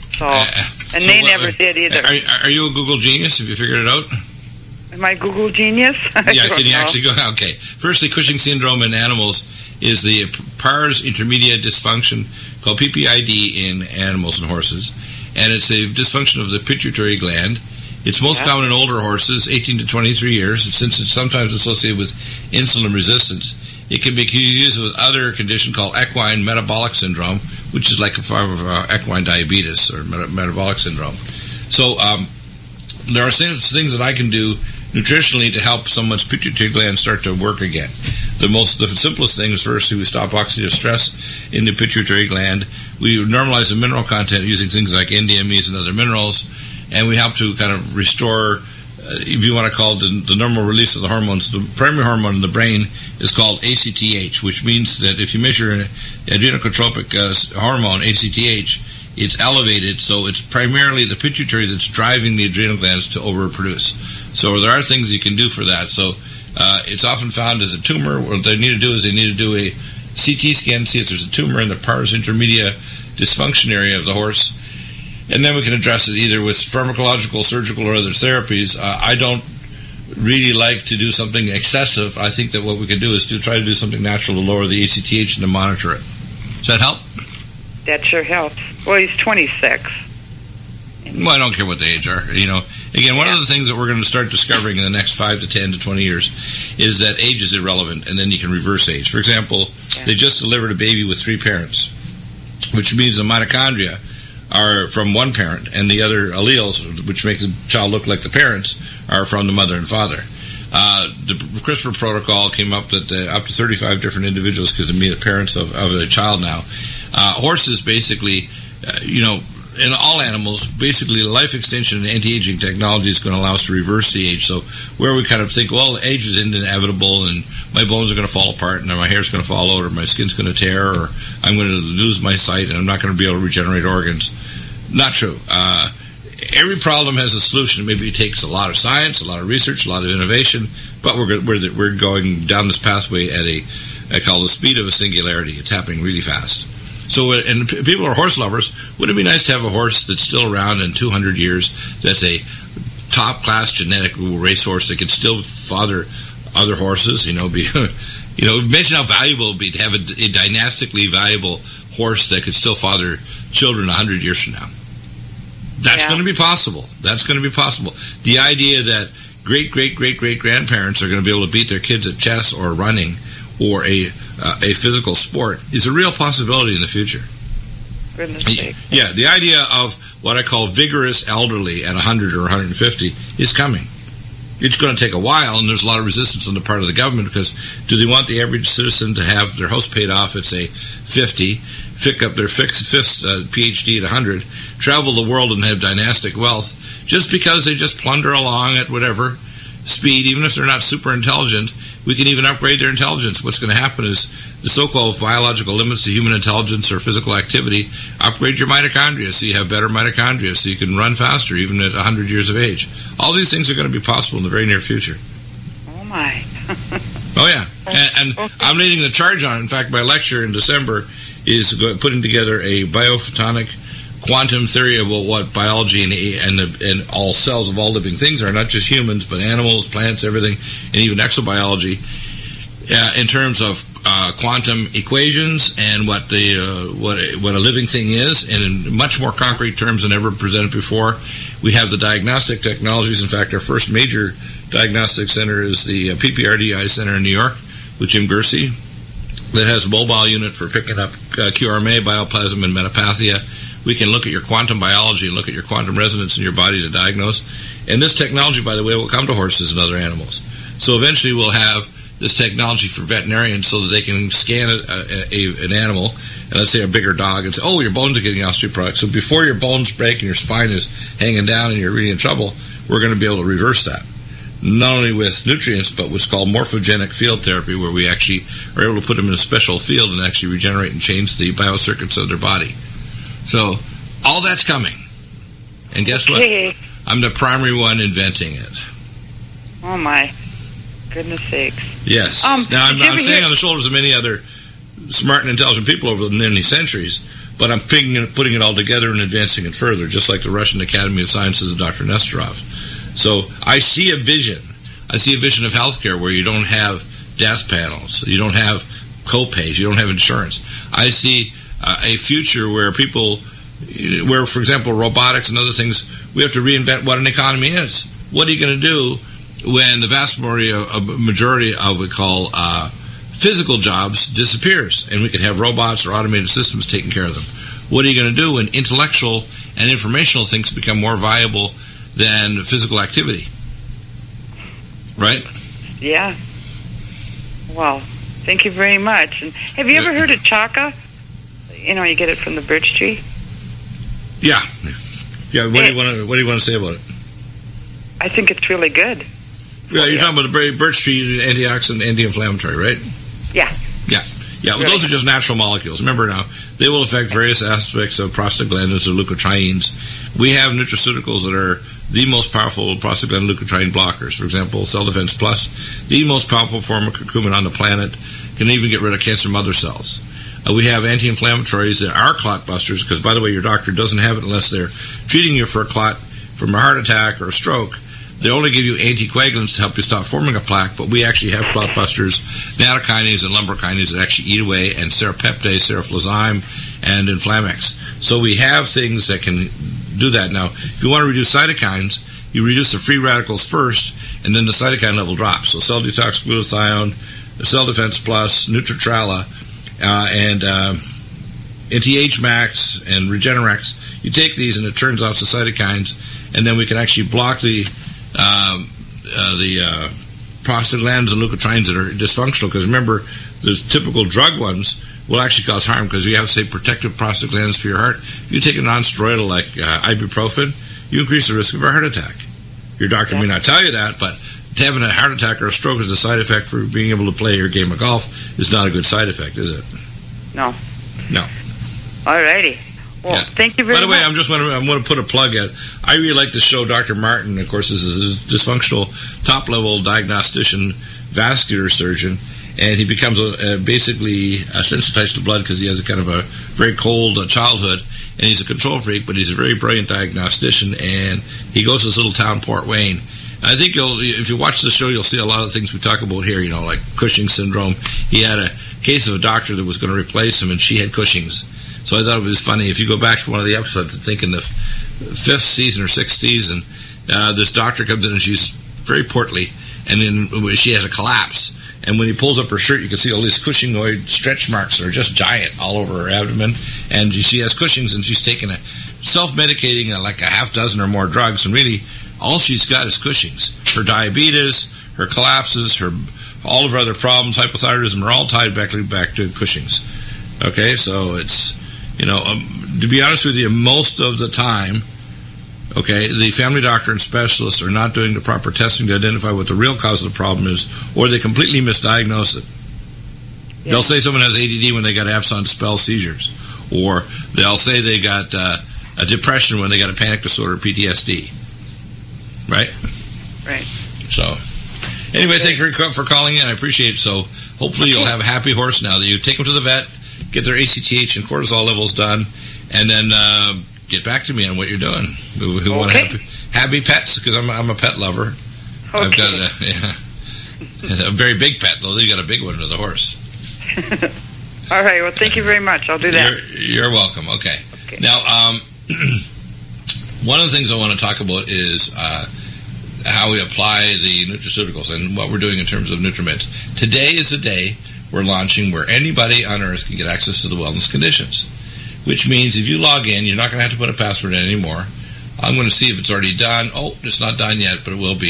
they never did either. Are you a Google genius? Have you figured it out? Am I Google genius? Yeah, can you actually go? Okay. Firstly, Cushing syndrome in animals is the pars intermedia dysfunction called PPID in animals and horses, and it's a dysfunction of the pituitary gland. It's most common in older horses, 18 to 23 years. Since it's sometimes associated with insulin resistance, it can be used with other condition called equine metabolic syndrome, which is like a form of equine diabetes or metabolic syndrome. So there are things that I can do nutritionally to help someone's pituitary gland start to work again. The simplest thing is, first, we stop oxidative stress in the pituitary gland. We normalize the mineral content using things like NDMEs and other minerals, and we help to kind of restore, if you want to call it the normal release of the hormones. The primary hormone in the brain is called ACTH, which means that if you measure an adrenocorticotropic hormone, ACTH, it's elevated, so it's primarily the pituitary that's driving the adrenal glands to overproduce. So there are things you can do for that. So it's often found as a tumor. What they need to do is they need to do a CT scan, see if there's a tumor in the pars intermedia dysfunction area of the horse, and then we can address it either with pharmacological, surgical, or other therapies. I don't really like to do something excessive. I think that what we can do is to try to do something natural to lower the ACTH and to monitor it. Does that help? That sure helps. Well, he's 26. Well, I don't care what the age are. Again, one of the things that we're going to start discovering in the next 5 to 10 to 20 years is that age is irrelevant, and then you can reverse age. For example, they just delivered a baby with 3 parents, which means the mitochondria are from one parent, and the other alleles, which make the child look like the parents, are from the mother and father. The CRISPR protocol came up that up to 35 different individuals could be the parents of a child now. Horses, basically, in all animals, basically life extension and anti-aging technology is going to allow us to reverse the age. So where we kind of think, well, age is inevitable and my bones are going to fall apart and my hair is going to fall out or my skin's going to tear or I'm going to lose my sight and I'm not going to be able to regenerate organs. Not true. Every problem has a solution. Maybe it takes a lot of science, a lot of research, a lot of innovation, but we're going down this pathway at I call the speed of a singularity. It's happening really fast. So, and people are horse lovers. Wouldn't it be nice to have a horse that's still around in 200 years that's a top-class genetic racehorse that could still father other horses? Imagine how valuable it would be to have a dynastically valuable horse that could still father children 100 years from now. That's going to be possible. That's going to be possible. The idea that great-great-great-great-grandparents are going to be able to beat their kids at chess or running or a physical sport is a real possibility in the future. Yeah, the idea of what I call vigorous elderly at 100 or 150 is coming. It's going to take a while, and there's a lot of resistance on the part of the government because do they want the average citizen to have their house paid off at, say, 50, pick up their fifth PhD at 100, travel the world and have dynastic wealth just because they just plunder along at whatever speed, even if they're not super intelligent? We can even upgrade their intelligence. What's going to happen is the so-called biological limits to human intelligence or physical activity. Upgrade your mitochondria so you have better mitochondria so you can run faster even at 100 years of age. All these things are going to be possible in the very near future. Oh, my. Oh, yeah. And I'm leading the charge on it. In fact, my lecture in December is putting together a biophotonic quantum theory of what biology and all cells of all living things are, not just humans, but animals, plants, everything, and even exobiology, in terms of quantum equations and what a living thing is, and in much more concrete terms than ever presented before. We have the diagnostic technologies. In fact, our first major diagnostic center is the PPRDI Center in New York with Jim Gersey that has a mobile unit for picking up QRMA, bioplasm, and metapathia. We can look at your quantum biology and look at your quantum resonance in your body to diagnose. And this technology, by the way, will come to horses and other animals. So eventually we'll have this technology for veterinarians so that they can scan an animal, and let's say a bigger dog, and say, oh, your bones are getting osteoporotic. So before your bones break and your spine is hanging down and you're really in trouble, we're going to be able to reverse that. Not only with nutrients, but what's called morphogenic field therapy, where we actually are able to put them in a special field and actually regenerate and change the biocircuits of their body. So all that's coming. And guess what? I'm the primary one inventing it. Oh, my goodness sakes. Yes. Now, I'm standing on the shoulders of many other smart and intelligent people over the many centuries, but I'm putting it all together and advancing it further, just like the Russian Academy of Sciences of Dr. Nesterov. So I see a vision. I see a vision of healthcare where you don't have death panels, you don't have co-pays, you don't have insurance. I see a future where where, for example, robotics and other things, we have to reinvent what an economy is. What are you going to do when the vast majority of what we call physical jobs disappears, and we can have robots or automated systems taking care of them? What are you going to do when intellectual and informational things become more viable than physical activity? Right? Yeah. Well, thank you very much. And have you ever heard of chaca? You know, you get it from the birch tree. Yeah. Yeah. What do you want to say about it? I think it's really good. Yeah, you're talking about the birch tree, antioxidant, anti-inflammatory, right? Yeah. Yeah. Yeah, well, those are just natural molecules. Remember now, they will affect various aspects of prostaglandins or leukotrienes. We have nutraceuticals that are the most powerful prostaglandin leukotriene blockers. For example, Cell Defense Plus, the most powerful form of curcumin on the planet, can even get rid of cancer mother cells. We have anti-inflammatories that are clot busters, because, by the way, your doctor doesn't have it unless they're treating you for a clot from a heart attack or a stroke. They only give you anticoagulants to help you stop forming a plaque, but we actually have clot busters, nattokinase and lumbrokinase that actually eat away, and serapeptase, seroflozyme, and Inflamex. So we have things that can do that. Now, if you want to reduce cytokines, you reduce the free radicals first, and then the cytokine level drops. So Cell Detox Glutathione, Cell Defense Plus, Nutritrala, and NTH Max and Regenerex. You take these, and it turns off the cytokines, and then we can actually block the prostaglandins and leukotrienes that are dysfunctional, because remember, the typical drug ones will actually cause harm, because you have, say, protective prostaglandins for your heart. You take a non-steroidal like ibuprofen, you increase the risk of a heart attack. Your doctor may not tell you that, but having a heart attack or a stroke as a side effect for being able to play your game of golf is not a good side effect, is it? No. No. All righty. Well, thank you very much. By the way, I'm going to put a plug in. I really like the show Dr. Martin. Of course, this is a dysfunctional top-level diagnostician, vascular surgeon, and he becomes basically sensitized to blood because he has a kind of a very cold childhood, and he's a control freak, but he's a very brilliant diagnostician, and he goes to this little town, Port Wayne. I think if you watch the show, you'll see a lot of things we talk about here, like Cushing's syndrome. He had a case of a doctor that was going to replace him, and she had Cushing's. So I thought it was funny. If you go back to one of the episodes, I think in the 5th season or 6th season, this doctor comes in and she's very portly, and then she has a collapse. And when he pulls up her shirt, you can see all these Cushingoid stretch marks that are just giant all over her abdomen. And she has Cushing's, and she's taking self-medicating like a half dozen or more drugs, and really all she's got is Cushing's. Her diabetes, her collapses, all of her other problems, hypothyroidism, are all tied back to Cushing's. Okay, so it's, to be honest with you, most of the time, the family doctor and specialists are not doing the proper testing to identify what the real cause of the problem is, or they completely misdiagnose it. Yeah. They'll say someone has ADD when they got absent spell seizures, or they'll say they got a depression when they got a panic disorder, PTSD. Right? Right. So, anyway, thanks for calling in. I appreciate it. So, hopefully you'll have a happy horse now that you take them to the vet, get their ACTH and cortisol levels done, and then get back to me on what you're doing. Who want happy pets, because I'm a pet lover. Okay. I've got a very big pet, though. You got a big one with a horse. All right. Well, thank you very much. I'll do that. You're welcome. Okay. Now, one of the things I want to talk about is how we apply the nutraceuticals and what we're doing in terms of nutriments. Today is a day we're launching where anybody on Earth can get access to the wellness conditions, which means if you log in, you're not going to have to put a password in anymore. I'm going to see if it's already done. Oh, it's not done yet, but it will be.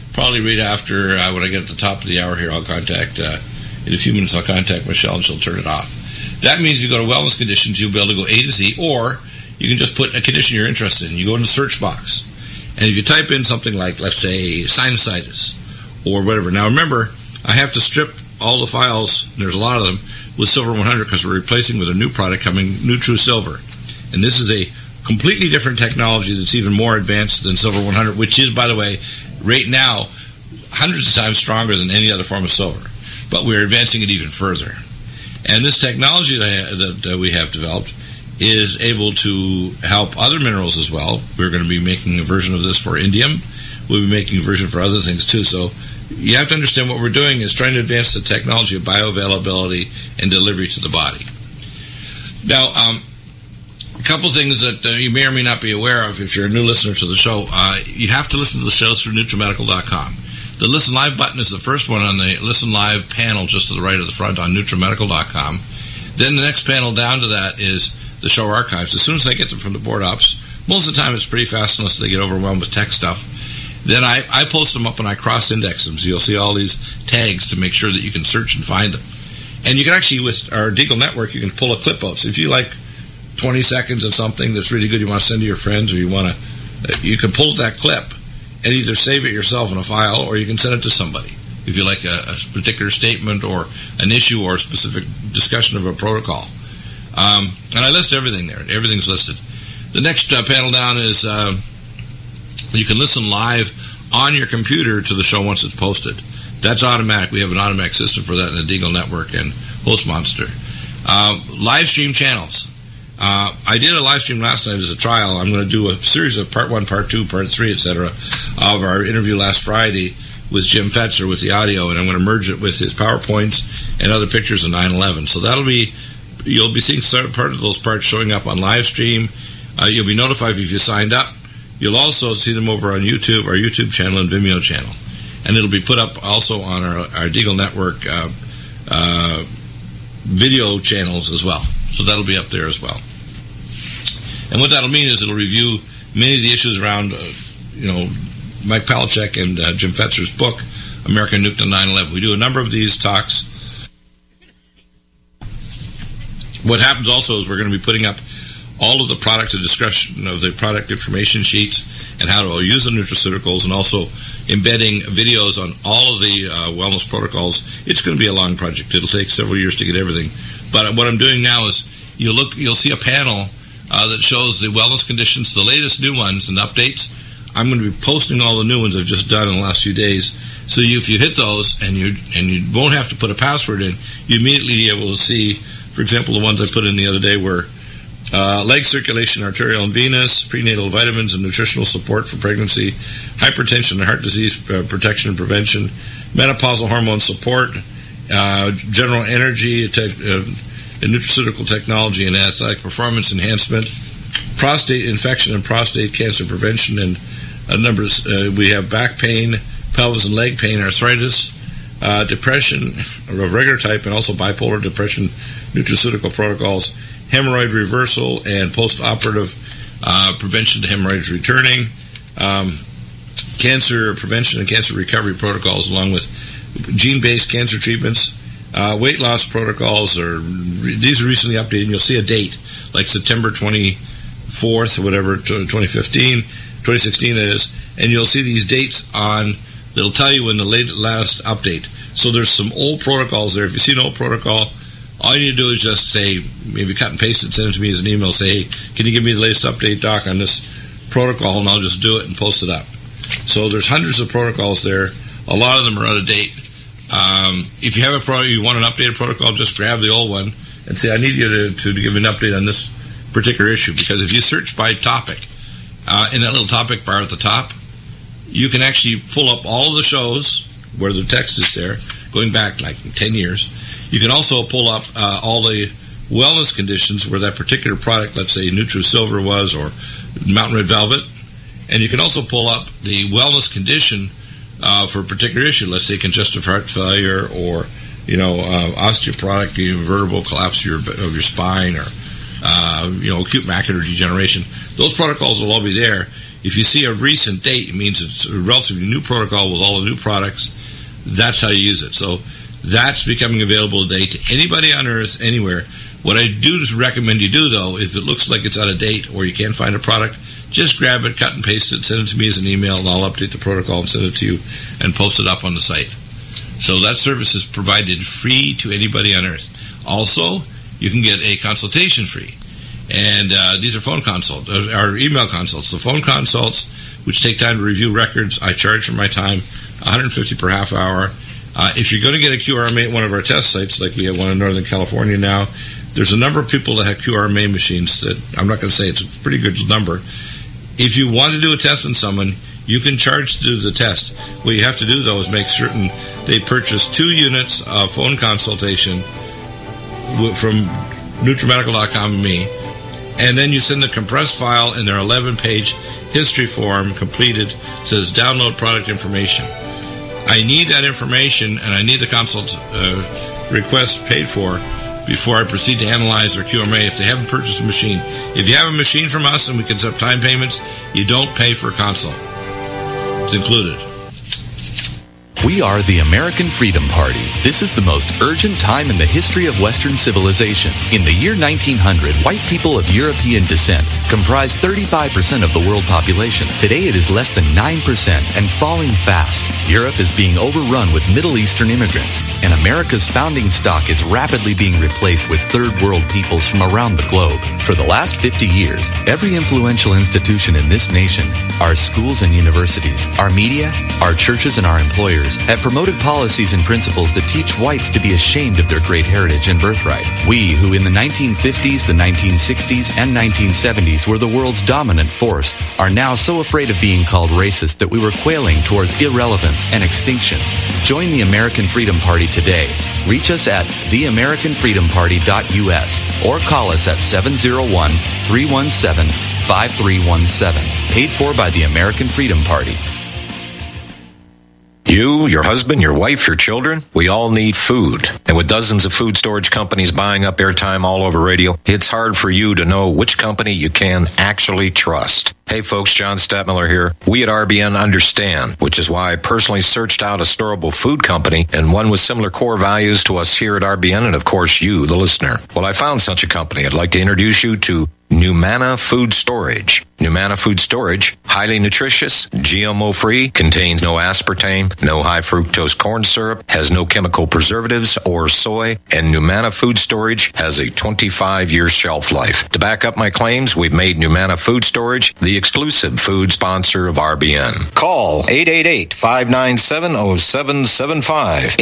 probably right after when I get at the top of the hour here, I'll contact, in a few minutes, I'll contact Michelle and she'll turn it off. That means you go to Wellness Conditions, you'll be able to go A to Z, or you can just put a condition you're interested in. You go in the search box, and if you type in something like, let's say, sinusitis, or whatever. Now remember, I have to strip all the files, and there's a lot of them, with Silver 100 because we're replacing with a new product coming, NuTrue Silver. And this is a completely different technology that's even more advanced than Silver 100, which is, by the way, right now, hundreds of times stronger than any other form of silver. But we're advancing it even further. And this technology that we have developed is able to help other minerals as well. We're going to be making a version of this for indium. We'll be making a version for other things too. So you have to understand what we're doing is trying to advance the technology of bioavailability and delivery to the body. Now, a couple things that you may or may not be aware of if you're a new listener to the show. You have to listen to the shows through NutriMedical.com. The Listen Live button is the first one on the Listen Live panel just to the right of the front on NutriMedical.com. Then the next panel down to that is the show archives. As soon as I get them from the board ops, most of the time it's pretty fast unless they get overwhelmed with tech stuff. Then I post them up and I cross-index them. So you'll see all these tags to make sure that you can search and find them. And you can actually, with our Deagle Network, you can pull a clip out. So if you like 20 seconds of something that's really good you want to send to your friends, or you can pull that clip and either save it yourself in a file or you can send it to somebody. If you like a particular statement or an issue or a specific discussion of a protocol. And I list everything there. Everything's listed. The next panel down is you can listen live on your computer to the show once it's posted. That's automatic. We have an automatic system for that in the Deagle Network and HostMonster. Live stream channels. I did a live stream last night as a trial. I'm going to do a series of part 1, part 2, part 3, etc. of our interview last Friday with Jim Fetzer with the audio, and I'm going to merge it with his PowerPoints and other pictures of 9/11. So you'll be seeing part of those parts showing up on live stream. You'll be notified if you signed up. You'll also see them over on YouTube, our YouTube channel and Vimeo channel. And it'll be put up also on our Deagle Network video channels as well. So that'll be up there as well. And what that'll mean is it'll review many of the issues around, Mike Palachuk and Jim Fetzer's book, American Nuke to 9/11. We do a number of these talks. What happens also is we're going to be putting up all of the products, the discussion of the product information sheets and how to use the nutraceuticals, and also embedding videos on all of the wellness protocols. It's going to be a long project. It'll take several years to get everything. But what I'm doing now is you'll see a panel that shows the wellness conditions, the latest new ones and updates. I'm going to be posting all the new ones I've just done in the last few days. So if you hit those and you won't have to put a password in, you immediately be able to see, for example, the ones I put in the other day were leg circulation, arterial and venous, prenatal vitamins and nutritional support for pregnancy, hypertension and heart disease protection and prevention, menopausal hormone support, general energy, nutraceutical technology and athletic performance enhancement, prostate infection and prostate cancer prevention, and we have back pain, pelvis and leg pain, arthritis, depression of regular type, and also bipolar depression nutraceutical protocols, hemorrhoid reversal and post-operative prevention to hemorrhoids returning, cancer prevention and cancer recovery protocols, along with gene-based cancer treatments, weight loss protocols. These are recently updated, and you'll see a date, like September 24th or whatever, 2016 it is, and you'll see these dates that'll tell you when the last update. So there's some old protocols there. If you see an old protocol, all you need to do is just say, maybe cut and paste it, send it to me as an email, say, hey, can you give me the latest update, Doc, on this protocol, and I'll just do it and post it up. So there's hundreds of protocols there. A lot of them are out of date. If you have you want an updated protocol, just grab the old one and say, I need you to give me an update on this particular issue. Because if you search by topic, in that little topic bar at the top, you can actually pull up all the shows where the text is there, going back like 10 years. You can also pull up all the wellness conditions where that particular product, let's say NuTrue Silver was, or Mountain Red Velvet. And you can also pull up the wellness condition for a particular issue. Let's say congestive heart failure, or osteoporotic vertebral collapse of your spine, or acute macular degeneration. Those protocols will all be there. if you see a recent date, it means it's a relatively new protocol with all the new products. That's how you use it. So that's becoming available today to anybody on Earth, anywhere. What I do recommend you do, though, if it looks like it's out of date or you can't find a product, just grab it, cut and paste it, send it to me as an email, and I'll update the protocol and send it to you and post it up on the site. So that service is provided free to anybody on Earth. Also, you can get a consultation free. And these are phone consults, or email consults. The phone consults, which take time to review records, I charge for my time, $150 per half hour. If you're going to get a QRMA at one of our test sites, like we have one in Northern California now, there's a number of people that have QRMA machines that I'm not going to say it's a pretty good number. If you want to do a test on someone, you can charge to do the test. What you have to do, though, is make certain they purchase 2 units of phone consultation from NutriMedical.com and me, and then you send the compressed file in their 11-page history form completed. It says download product information. I need that information, and I need the consult request paid for before I proceed to analyze their QRMA if they haven't purchased a machine. If you have a machine from us and we can set up time payments, you don't pay for a consult. It's included. We are the American Freedom Party. This is the most urgent time in the history of Western civilization. In the year 1900, white people of European descent comprised 35% of the world population. Today it is less than 9% and falling fast. Europe is being overrun with Middle Eastern immigrants, and America's founding stock is rapidly being replaced with third world peoples from around the globe. For the last 50 years, every influential institution in this nation, our schools and universities, our media, our churches, and our employers have promoted policies and principles that teach whites to be ashamed of their great heritage and birthright. We, who in the 1950s, the 1960s, and 1970s were the world's dominant force, are now so afraid of being called racist that we were quailing towards irrelevance and extinction. Join the American Freedom Party today. Reach us at theamericanfreedomparty.us or call us at 701-317-5317. Paid for by the American Freedom Party. You, your husband, your wife, your children, we all need food. And with dozens of food storage companies buying up airtime all over radio, it's hard for you to know which company you can actually trust. Hey folks, John Stadtmiller here. We at RBN understand, which is why I personally searched out a storable food company and one with similar core values to us here at RBN and of course you, the listener. Well, I found such a company. I'd like to introduce you to Numana Food Storage. Numana Food Storage, highly nutritious, GMO-free, contains no aspartame, no high fructose corn syrup, has no chemical preservatives or soy, and Numana Food Storage has a 25-year shelf life. To back up my claims, we've made Numana Food Storage the exclusive food sponsor of RBN. Call 888-597-0775,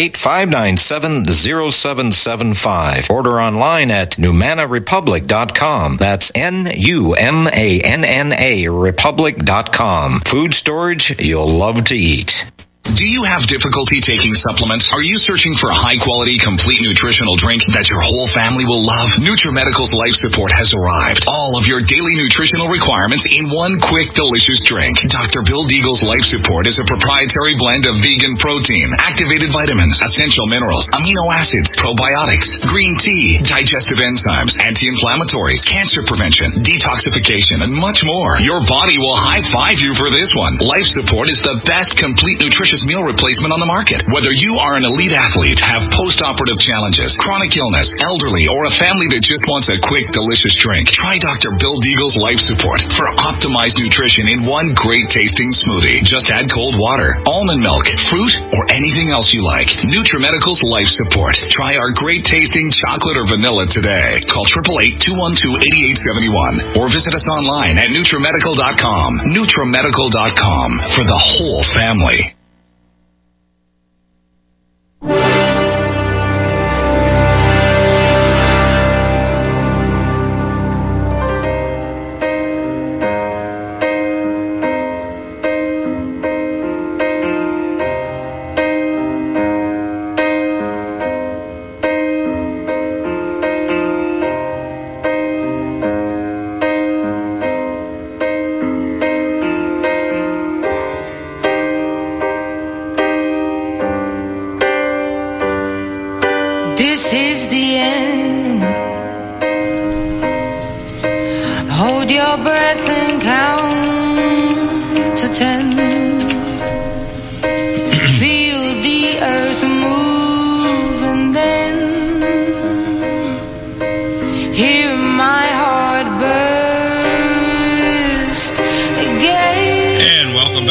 888-597-0775. Order online at NumanaRepublic.com. That's NUMANNA Republic.com. Food storage you'll love to eat. Do you have difficulty taking supplements? Are you searching for a high-quality, complete nutritional drink that your whole family will love? NutriMedical's Life Support has arrived. All of your daily nutritional requirements in one quick, delicious drink. Dr. Bill Deagle's Life Support is a proprietary blend of vegan protein, activated vitamins, essential minerals, amino acids, probiotics, green tea, digestive enzymes, anti-inflammatories, cancer prevention, detoxification, and much more. Your body will high-five you for this one. Life Support is the best complete nutrition meal replacement on the market. Whether you are an elite athlete, have post-operative challenges, chronic illness, elderly, or a family that just wants a quick, delicious drink, try Dr. Bill Deagle's Life Support for optimized nutrition in one great-tasting smoothie. Just add cold water, almond milk, fruit, or anything else you like. NutriMedical's Life Support. Try our great-tasting chocolate or vanilla today. Call 888-212-8871 or visit us online at NutriMedical.com. NutriMedical.com for the whole family. This is the end. Hold your breath and count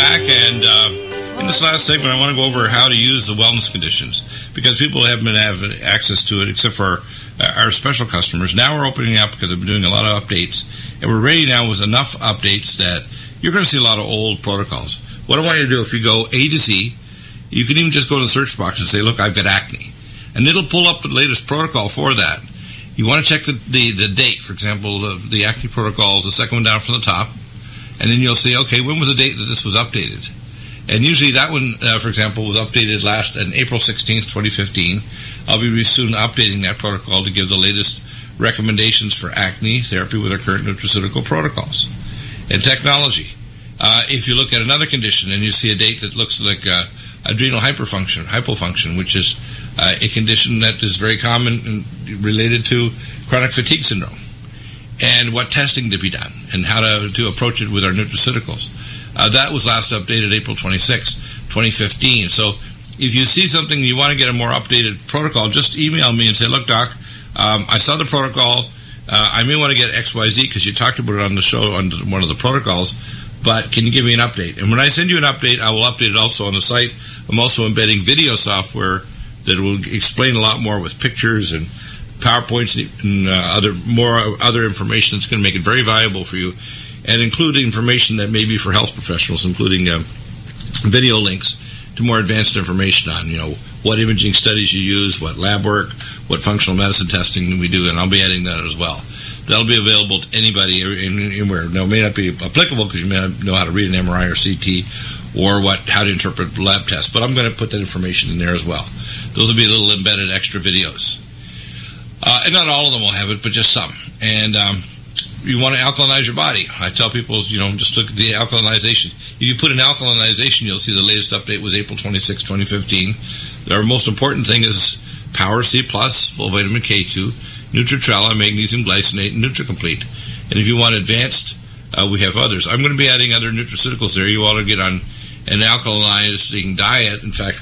back, and in this last segment, I want to go over how to use the wellness conditions, because people haven't been having access to it except for our special customers. Now we're opening up because I've been doing a lot of updates, and we're ready now with enough updates that you're going to see a lot of old protocols. What I want you to do, if you go A to Z, you can even just go to the search box and say, look, I've got acne. And it'll pull up the latest protocol for that. You want to check the date. For example, the acne protocol is the second one down from the top. And then you'll see, okay, when was the date that this was updated? And usually that one, for example, was updated last on April 16th, 2015. I'll be soon updating that protocol to give the latest recommendations for acne therapy with our current nutraceutical protocols. And technology. If you look at another condition and you see a date that looks like adrenal hypofunction, which is a condition that is very common and related to chronic fatigue syndrome, and what testing to be done, and how to approach it with our nutraceuticals. That was last updated April 26, 2015. So if you see something you want to get a more updated protocol, just email me and say, look, Doc, I saw the protocol. I may want to get XYZ because you talked about it on the show on one of the protocols, but can you give me an update? And when I send you an update, I will update it also on the site. I'm also embedding video software that will explain a lot more with pictures and PowerPoints and other information that's going to make it very valuable for you, and include information that may be for health professionals, including video links to more advanced information on, what imaging studies you use, what lab work, what functional medicine testing we do, and I'll be adding that as well. That'll be available to anybody anywhere. Now, it may not be applicable because you may not know how to read an MRI or CT or how to interpret lab tests, but I'm going to put that information in there as well. Those will be little embedded extra videos. And not all of them will have it, but just some. And you want to alkalinize your body. I tell people, just look at the alkalinization. If you put in alkalinization, you'll see the latest update was April 26, 2015. Our most important thing is Power C+, full vitamin K2, Nutritrella, magnesium glycinate, and NutriComplete. And if you want advanced, we have others. I'm going to be adding other nutraceuticals there. You ought to get on an alkalizing diet. In fact,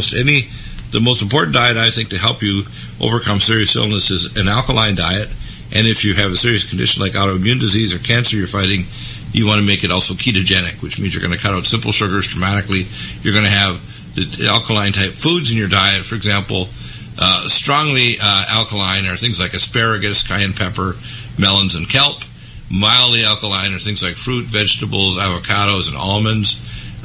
the most important diet, I think, to help you overcome serious illness is an alkaline diet. And if you have a serious condition like autoimmune disease or cancer you're fighting, you want to make it also ketogenic, which means you're going to cut out simple sugars dramatically. You're going to have the alkaline type foods in your diet. For example, strongly alkaline are things like asparagus, cayenne pepper, melons, and kelp. Mildly alkaline are things like fruit, vegetables, avocados, and almonds.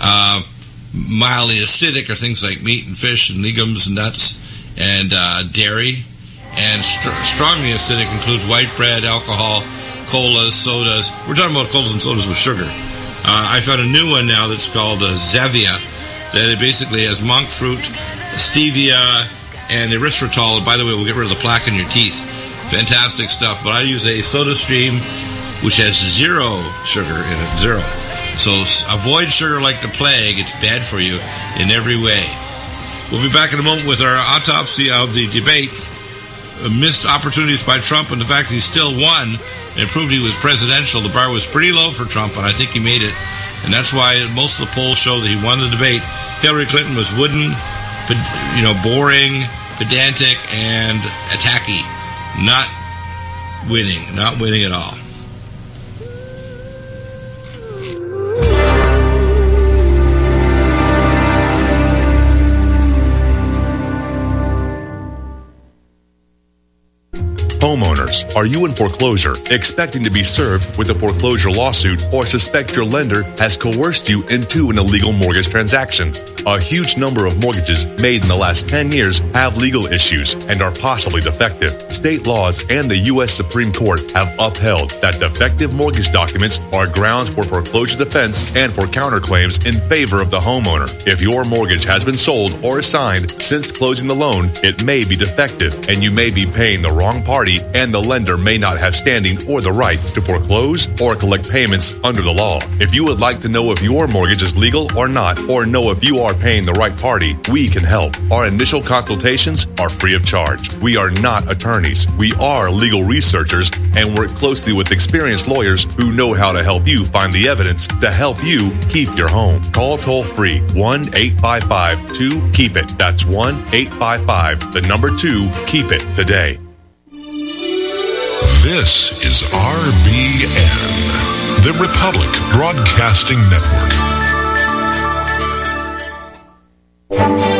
Mildly acidic are things like meat and fish and legumes and nuts and dairy. And strongly acidic includes white bread, alcohol, colas, sodas. We're talking about colas and sodas with sugar. I found a new one now that's called Zavia, that it basically has monk fruit, stevia, and erythritol. By the way, we'll get rid of the plaque in your teeth. Fantastic stuff. But I use a Soda Stream, which has zero sugar in it, zero. So avoid sugar like the plague. It's bad for you in every way. We'll be back in a moment with our autopsy of the debate. Missed opportunities by Trump, and the fact that he still won and proved he was presidential. The bar was pretty low for Trump, and I think he made it. And that's why most of the polls show that he won the debate. Hillary Clinton was wooden, boring, pedantic, and attacky. Not winning at all. Homeowners, are you in foreclosure, expecting to be served with a foreclosure lawsuit, or suspect your lender has coerced you into an illegal mortgage transaction? A huge number of mortgages made in the last 10 years have legal issues and are possibly defective. State laws and the U.S. Supreme Court have upheld that defective mortgage documents are grounds for foreclosure defense and for counterclaims in favor of the homeowner. If your mortgage has been sold or assigned since closing the loan, it may be defective and you may be paying the wrong party, and the lender may not have standing or the right to foreclose or collect payments under the law. If you would like to know if your mortgage is legal or not, or know if you are paying the right party, we can help. Our initial consultations are free of charge. We are not attorneys. We are legal researchers and work closely with experienced lawyers who know how to help you find the evidence to help you keep your home. Call toll-free 1-855-2-KEEP-IT. That's 1-855-2-KEEP-IT today. This is RBN, the Republic Broadcasting Network. Bye.